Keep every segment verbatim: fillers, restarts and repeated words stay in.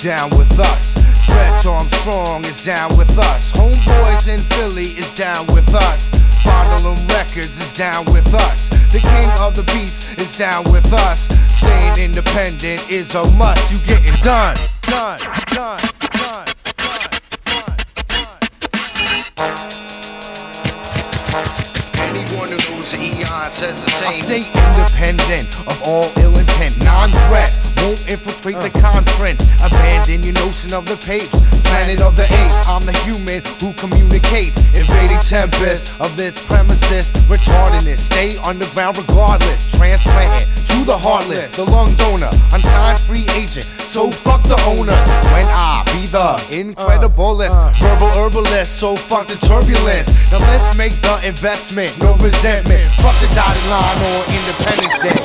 down with us. Stretch Armstrong is down with us. Homeboys in Philly is down with us. Fondle Records is down with us. The king of the beats is down with us. Staying independent is a must. You getting done, done, done, done, done, done. Anyone who knows the Eon says the same. I stay independent of all ill intent, non-threat. Won't infiltrate the conference. Abandon your notion of the papes. Planet of the apes. I'm the human who communicates. Invading tempest of this premises. Retardedness. Stay underground regardless. Transplanting to the heartless. The lung donor. Unsigned free agent. So fuck the owner. When I be the incrediblest. Verbal herbalist. So fuck the turbulence. Now let's make the investment. No resentment. Fuck the dotted line on Independence Day.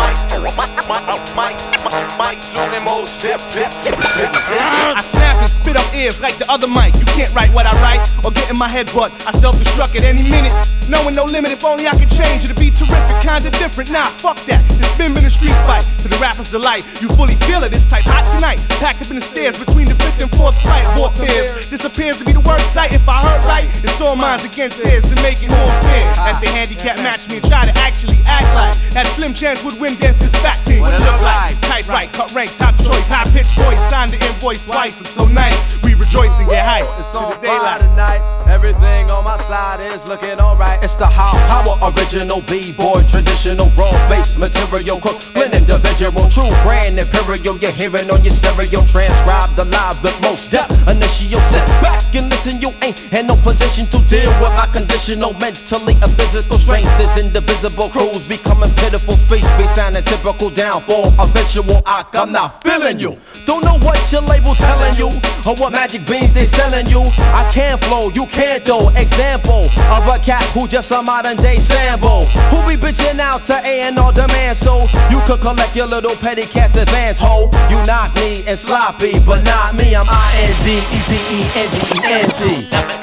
I snap and spit up ears like the other mic. You can't write what I write or get in my head, but I self-destruct at any minute. Knowing no limit, if only I could change it to be terrific, kinda different. Nah, fuck that. It's been been a street fight to the rapper's delight. You fully feel it, it's type hot tonight. Packed up in the stairs between the fifth and fourth flight. Warfares. This appears to be the work site. If I heard right, it's all minds against theirs to make it more fair. As they handicap match me and try to actually act like that slim chance would win against this fat team. What it look like? Tight right, cut rank, top choice, high pitched voice, signed the invoice twice. I'm so nice, we rejoice and get hype. It's on fire tonight. Everything on my side is looking alright. It's the how power original B-boy, traditional raw-based material, Crooklyn individual, true brand imperial. You're hearing on your stereo, transcribed alive with most depth. Initial, sit back and listen. You ain't in no position to deal with my conditional, mentally and physical strength is indivisible. Crews becoming pitiful, space be sounding typical. Downfall, eventual. I, I'm not feeling you. Don't know what your label's telling you or what magic beans they selling you. I can't flow, you can't though. Example of a cat who just a modern day sample. Who be bitching out to A and R demand so you could collect your little petty cash advance, ho. You knock me and sloppy, but not me. I'm I N D E P E N D E N T.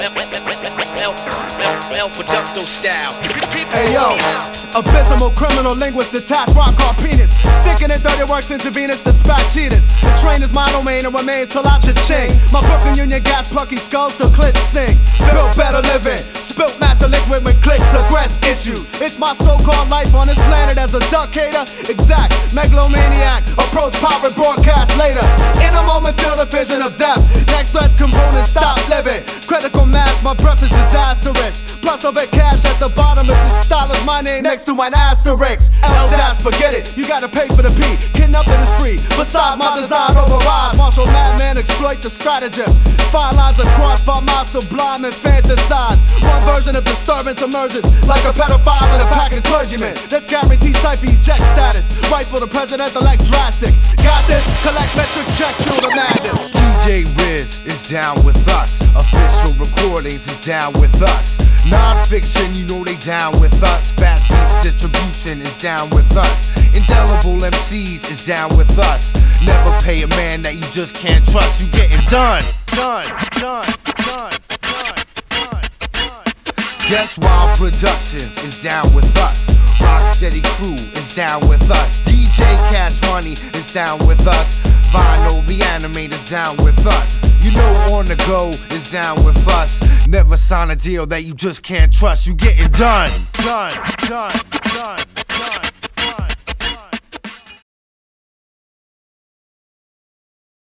El Producto style. Hey yo, abysmal criminal linguist, detached rock hard penis. Sticking in dirty works intravenous, dispatch cheaters. The train is my domain and remains till out your chain. My Brooklyn Union gas plucky skulls till clips sing. Built better living, spilt master liquid with clicks, aggress issues. It's my so-called life on this planet as a duck hater. Exact, megalomaniac, approach power broadcast later. In a moment feel the vision of death. Next threats components stop living. Critical mass, my breath is disastrous. Plus I'll bet cash at the bottom if the style is my name next to an asterisk. L-Dash, forget it, you gotta pay for the P. Kidnapping is free, besides my design overrides. Martial madman exploit the stratagem. Fine lines are crossed by my sublime and fantasize. One version of disturbance emerges like a pedophile and a pack of clergymen. That's guaranteed cypher eject status. Right for the president-elect drastic. Got this, collect metric checks, feel the madness. D J Riz is down with us. Official recordings is down with us. Non-fiction, you know they down with us. Fat Beats Distribution is down with us. Indelible M Cs is down with us. Never pay a man that you just can't trust. You getting done, done, done, done, done, done, done. Guess Wild Productions is down with us. Rocksteady Crew is down with us. D J Cash Money is down with us. Vinyl the Animator's down with us. You know On The Go is down with us. Never sign a deal that you just can't trust. You getting done, done, done, done.